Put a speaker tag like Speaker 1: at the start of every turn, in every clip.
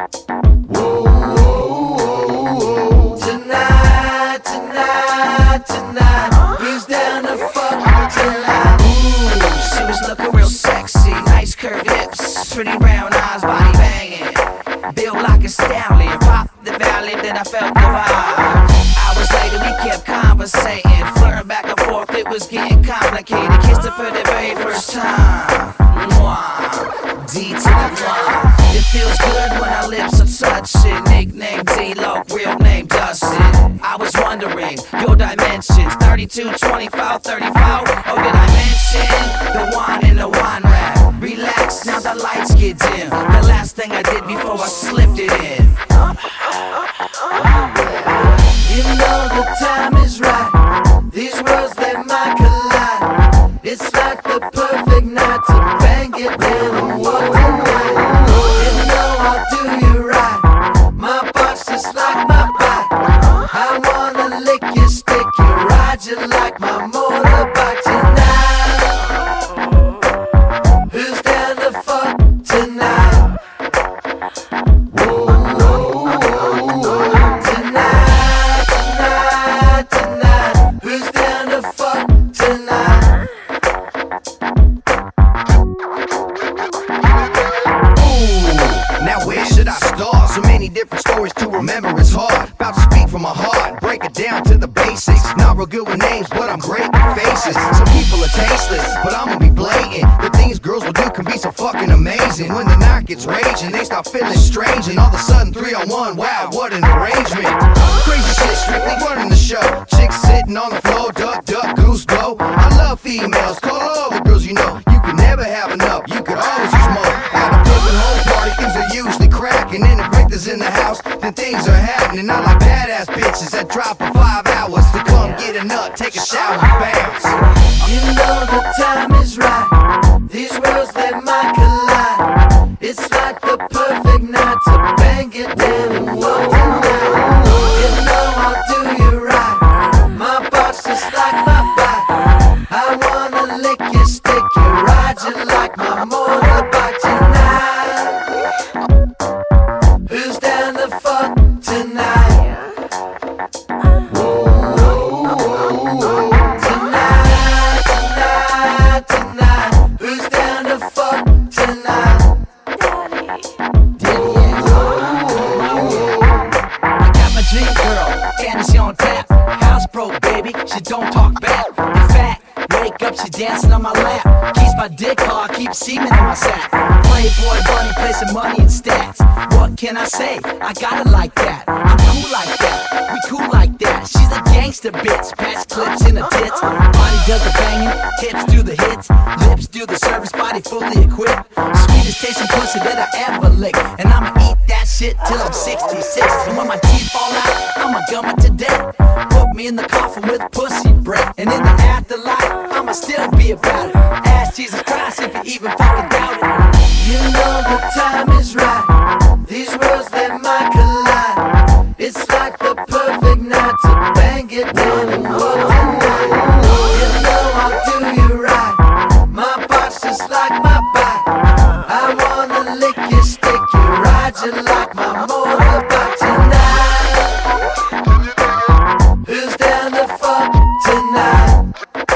Speaker 1: Whoa, whoa, whoa, whoa. Tonight, tonight, tonight. Who's down to fuck tonight?
Speaker 2: Ooh, she was looking real sexy. Nice curved hips, pretty brown eyes, body banging. Built like a stallion, popped the valley, then I felt the vibe. Hours later we kept conversating, flirting back and forth, it was getting complicated. Kissed her for the very first time. Mwah, D to the mwah. It feels good when our lips are touching. Nickname D-Lo, real name Dustin. I was wondering, your dimensions 32, 25, 34. Oh, did I mention the wine in the wine rack? Relax, now the lights get dim. The last thing I did before I slipped it in.
Speaker 1: You know the time is right. These worlds they might collide. It's like the perfect night to bang it down and walk tonight. You know I'll do you right. My box just like my bike. I wanna lick your stick and ride you like my motorbike tonight. Who's down to fuck tonight? Whoa, whoa, whoa, whoa. Tonight, tonight, tonight. Who's down to fuck tonight?
Speaker 3: Ooh, now where should I start? So many different stories to remember, it's hard. About to speak from my heart, break it down to the basics. Not real good with names, but I'm great with faces. Some people are tasteless, but I'ma be blatant. The things girls will do can be so fucking amazing. When the night gets raging, they start feeling strange, and all of a sudden 3-on-1, wow, what an arrangement. Crazy shit, strictly running the show. Chicks sitting on the floor, duck, duck, goose, go. I love females, call all the girls you know. You can never have enough, you could always use more. At a flippin' home party, things are usually cracking. And if Victor's in the house, then things are happening. I like badass bitches that drop for 5 hours to come get a nut, take a shower, and bounce.
Speaker 1: You know the time is right. These worlds they might collide. It's like the perfect night to bang it down and walk tonight. You know I'll do you right. My box just like my bike. I wanna lick your stick and ride you like my motorbike tonight. Who's down to fuck tonight? Whoa, whoa, whoa, whoa. Tonight, tonight, tonight. Who's down to fuck tonight?
Speaker 2: I got my dream girl, and she on tap. House broke, baby, she don't talk back. In fact, wake up, she dancing on my lap. Keeps my dick hard, keeps semen in my sack. Playboy bunny, placing money in stacks. What can I say? I got it like that. I'm cool like that, we cool like that. She's a gangster bitch, patch clips in her tits. Body does the banging, hips do the hits. Lips do the service, body fully equipped. Sweetest tasting pussy that I ever licked. And I'ma eat that shit till I'm 66. And when my teeth fall out, I'ma gum it to death. Put me in the coffin with pussy breath. And in the afterlife, I'ma still be about it. Ask Jesus Christ if you even fucking doubt it.
Speaker 1: You know the time is right. These worlds they might collide. It's like the perfect night to bang it down and walk tonight. You know I'll do you right. My box just like my bike. I wanna lick your stick and ride you like my motorbike tonight. Who's down to fuck tonight?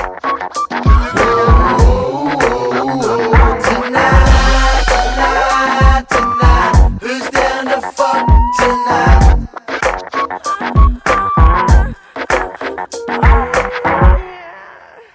Speaker 1: Whoa, whoa, whoa, whoa. Tonight, tonight, tonight. Who's down to fuck tonight?